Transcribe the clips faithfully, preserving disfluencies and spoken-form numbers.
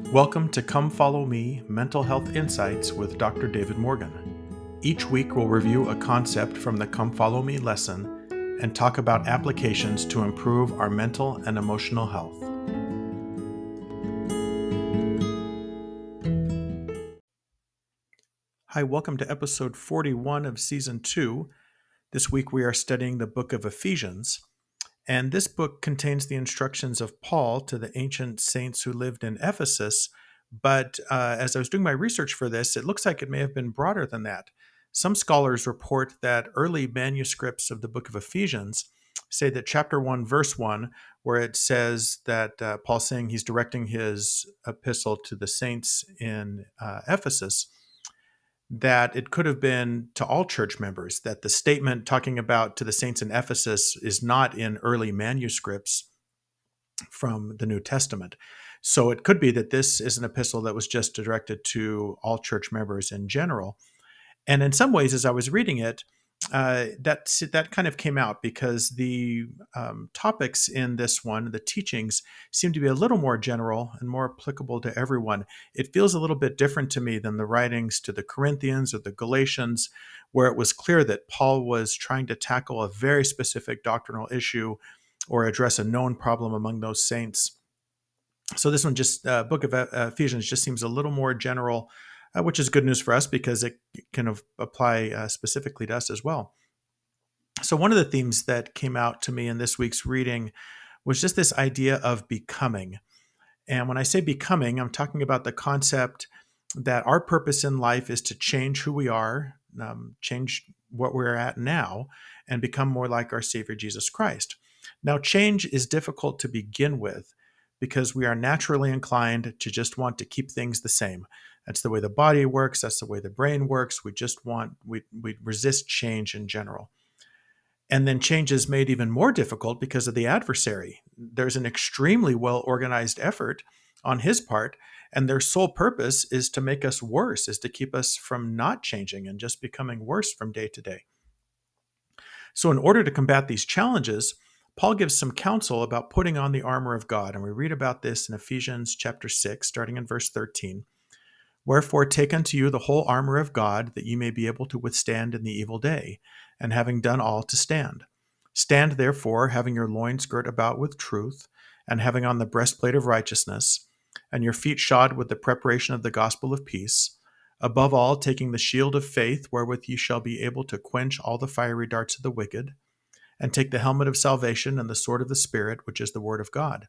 Welcome to Come Follow Me Mental Health Insights with Doctor David Morgan. Each week we'll review a concept from the Come Follow Me lesson and talk about applications to improve our mental and emotional health. Hi, welcome to episode forty-one of season two. This week we are studying the book of Ephesians. And this book contains the instructions of Paul to the ancient saints who lived in Ephesus. But uh, as I was doing my research for this, it looks like it may have been broader than that. Some scholars report that early manuscripts of the book of Ephesians say that chapter one, verse one, where it says that uh, Paul's saying he's directing his epistle to the saints in uh, Ephesus, that it could have been to all church members, that the statement talking about to the saints in Ephesus is not in early manuscripts from the New Testament. So it could be that this is an epistle that was just directed to all church members in general. And in some ways, as I was reading it, uh, that, that kind of came out because the um, topics in this one, the teachings, seem to be a little more general and more applicable to everyone. It feels a little bit different to me than the writings to the Corinthians or the Galatians, where it was clear that Paul was trying to tackle a very specific doctrinal issue or address a known problem among those saints. So this one, just uh, book of Ephesians, just seems a little more general, Uh, which is good news for us because it can apply uh, specifically to us as well. So one of the themes that came out to me in this week's reading was just this idea of becoming. And when I say becoming, I'm talking about the concept that our purpose in life is to change who we are, um, change what we're at now, and become more like our Savior, Jesus Christ. Now, change is difficult to begin with because we are naturally inclined to just want to keep things the same. That's the way the body works. That's the way the brain works. We just want, we, we resist change in general. And then change is made even more difficult because of the adversary. There's an extremely well-organized effort on his part, and their sole purpose is to make us worse, is to keep us from not changing and just becoming worse from day to day. So in order to combat these challenges, Paul gives some counsel about putting on the armor of God. And we read about this in Ephesians chapter six, starting in verse thirteen. Wherefore take unto you the whole armor of God, that ye may be able to withstand in the evil day, and having done all to stand. Stand therefore, having your loins girt about with truth, and having on the breastplate of righteousness, and your feet shod with the preparation of the gospel of peace, above all taking the shield of faith, wherewith ye shall be able to quench all the fiery darts of the wicked, and take the helmet of salvation and the sword of the Spirit, which is the word of God.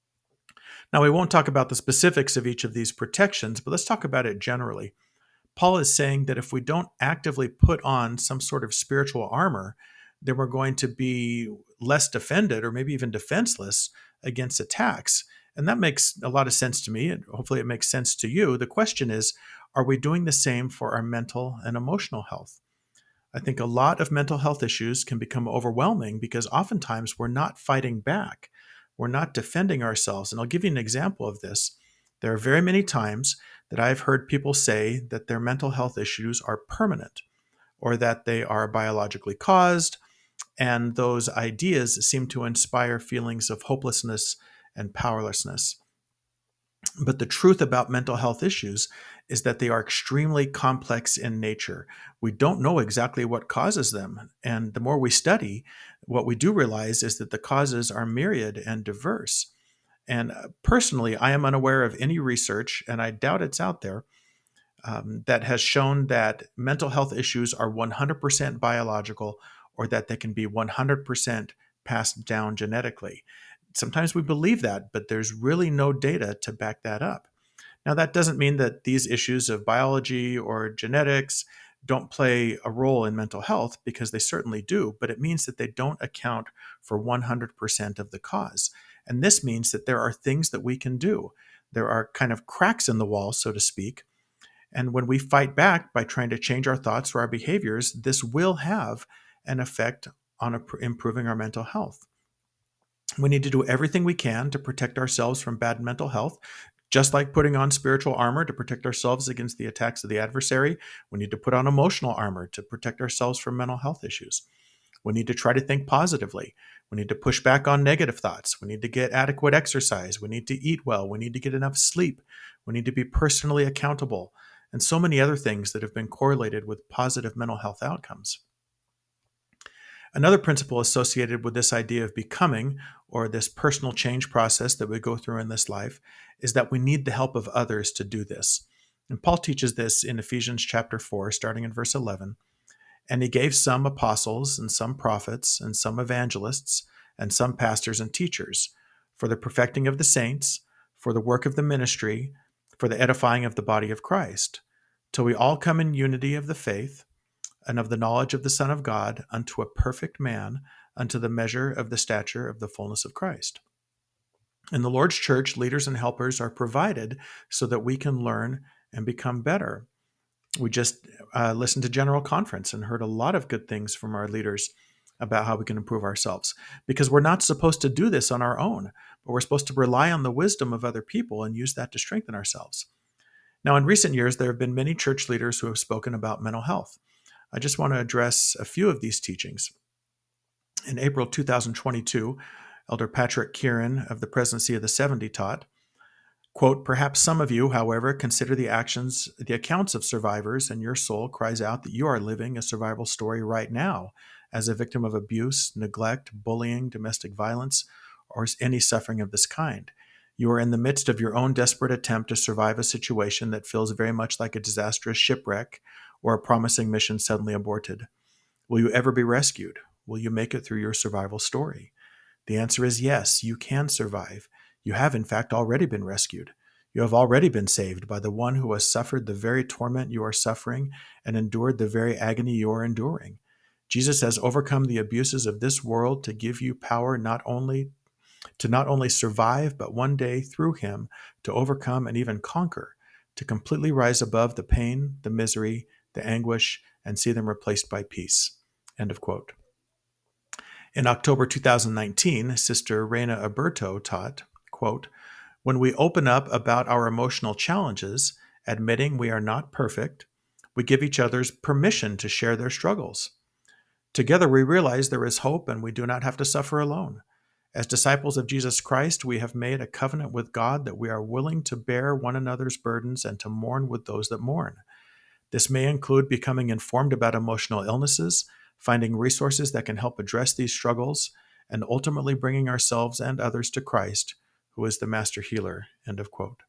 Now, we won't talk about the specifics of each of these protections, but let's talk about it generally. Paul is saying that if we don't actively put on some sort of spiritual armor, then we're going to be less defended or maybe even defenseless against attacks. And that makes a lot of sense to me, and hopefully it makes sense to you. The question is, are we doing the same for our mental and emotional health? I think a lot of mental health issues can become overwhelming because oftentimes we're not fighting back. We're not defending ourselves. And I'll give you an example of this. There are very many times that I've heard people say that their mental health issues are permanent or that they are biologically caused. And those ideas seem to inspire feelings of hopelessness and powerlessness. But the truth about mental health issues is that they are extremely complex in nature. We don't know exactly what causes them. And the more we study, what we do realize is that the causes are myriad and diverse. And personally, I am unaware of any research, and I doubt it's out there, um, that has shown that mental health issues are one hundred percent biological or that they can be one hundred percent passed down genetically. Sometimes we believe that, but there's really no data to back that up. Now, that doesn't mean that these issues of biology or genetics don't play a role in mental health, because they certainly do, but it means that they don't account for one hundred percent of the cause. And this means that there are things that we can do. There are kind of cracks in the wall, so to speak. And when we fight back by trying to change our thoughts or our behaviors, this will have an effect on improving our mental health. We need to do everything we can to protect ourselves from bad mental health, just like putting on spiritual armor to protect ourselves against the attacks of the adversary. We need to put on emotional armor to protect ourselves from mental health issues. We need to try to think positively. We need to push back on negative thoughts. We need to get adequate exercise. We need to eat well. We need to get enough sleep. We need to be personally accountable, and so many other things that have been correlated with positive mental health outcomes. Another principle associated with this idea of becoming, or this personal change process that we go through in this life, is that we need the help of others to do this. And Paul teaches this in Ephesians chapter four, starting in verse eleven. And he gave some apostles, and some prophets, and some evangelists, and some pastors and teachers, for the perfecting of the saints, for the work of the ministry, for the edifying of the body of Christ, till we all come in unity of the faith, and of the knowledge of the Son of God, unto a perfect man, unto the measure of the stature of the fullness of Christ. In the Lord's church, leaders and helpers are provided so that we can learn and become better. We just uh, listened to General Conference and heard a lot of good things from our leaders about how we can improve ourselves, because we're not supposed to do this on our own, but we're supposed to rely on the wisdom of other people and use that to strengthen ourselves. Now, in recent years, there have been many church leaders who have spoken about mental health. I just want to address a few of these teachings. In April two thousand twenty-two, Elder Patrick Kieran of the Presidency of the seventy taught, quote, "Perhaps some of you, however, consider the actions, the accounts of survivors, and your soul cries out that you are living a survival story right now as a victim of abuse, neglect, bullying, domestic violence, or any suffering of this kind. You are in the midst of your own desperate attempt to survive a situation that feels very much like a disastrous shipwreck or a promising mission suddenly aborted. Will you ever be rescued? Will you make it through your survival story? The answer is yes, you can survive. You have, in fact, already been rescued. You have already been saved by the one who has suffered the very torment you are suffering and endured the very agony you are enduring. Jesus has overcome the abuses of this world to give you power not only to not only survive, but one day through him to overcome and even conquer, to completely rise above the pain, the misery, the anguish, and see them replaced by peace." End of quote. In October two thousand nineteen, Sister Reina Aberto taught, quote, "When we open up about our emotional challenges, admitting we are not perfect, we give each other permission to share their struggles. Together we realize there is hope and we do not have to suffer alone. As disciples of Jesus Christ, we have made a covenant with God that we are willing to bear one another's burdens and to mourn with those that mourn. This may include becoming informed about emotional illnesses, finding resources that can help address these struggles, and ultimately bringing ourselves and others to Christ, who is the master healer." End of quote.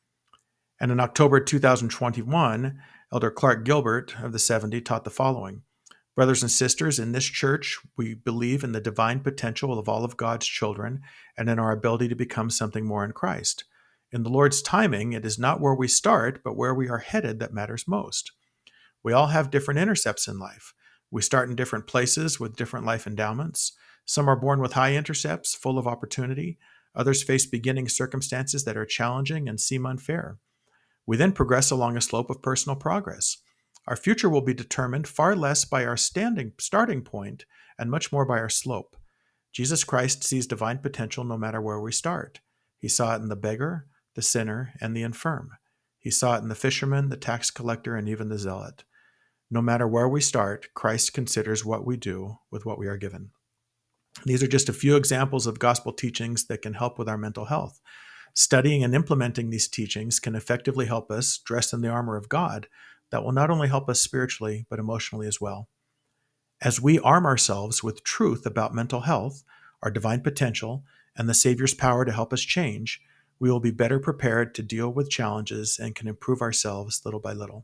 And in October two thousand twenty-one, Elder Clark Gilbert of the seventy taught the following: "Brothers and sisters, in this church, we believe in the divine potential of all of God's children and in our ability to become something more in Christ. In the Lord's timing, it is not where we start, but where we are headed that matters most. We all have different intercepts in life. We start in different places with different life endowments. Some are born with high intercepts, full of opportunity. Others face beginning circumstances that are challenging and seem unfair. We then progress along a slope of personal progress. Our future will be determined far less by our standing starting point and much more by our slope. Jesus Christ sees divine potential no matter where we start. He saw it in the beggar, the sinner, and the infirm. He saw it in the fisherman, the tax collector, and even the zealot. No matter where we start, Christ considers what we do with what we are given." These are just a few examples of gospel teachings that can help with our mental health. Studying and implementing these teachings can effectively help us dress in the armor of God that will not only help us spiritually, but emotionally as well. As we arm ourselves with truth about mental health, our divine potential, and the Savior's power to help us change, we will be better prepared to deal with challenges and can improve ourselves little by little.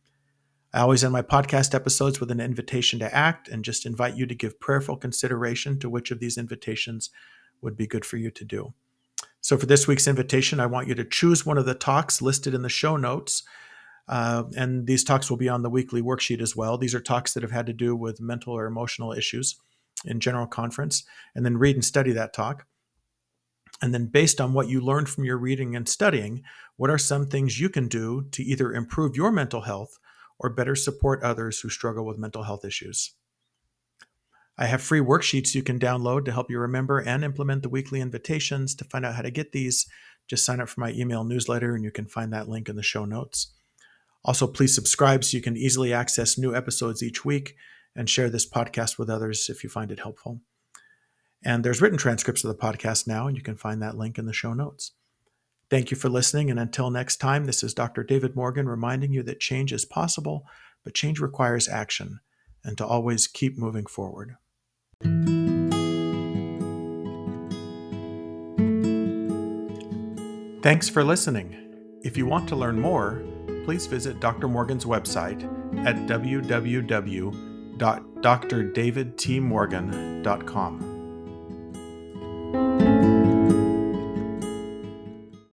I always end my podcast episodes with an invitation to act and just invite you to give prayerful consideration to which of these invitations would be good for you to do. So for this week's invitation, I want you to choose one of the talks listed in the show notes. Uh, and these talks will be on the weekly worksheet as well. These are talks that have had to do with mental or emotional issues in General Conference, and then read and study that talk. And then based on what you learned from your reading and studying, what are some things you can do to either improve your mental health or better support others who struggle with mental health issues? I have free worksheets you can download to help you remember and implement the weekly invitations. To find out how to get these, just sign up for my email newsletter, and you can find that link in the show notes. Also, please subscribe so you can easily access new episodes each week, and share this podcast with others if you find it helpful. And there's written transcripts of the podcast now, and you can find that link in the show notes. Thank you for listening, and until next time, this is Doctor David Morgan reminding you that change is possible, but change requires action, and to always keep moving forward. Thanks for listening. If you want to learn more, please visit Doctor Morgan's website at w w w dot d r david t morgan dot com.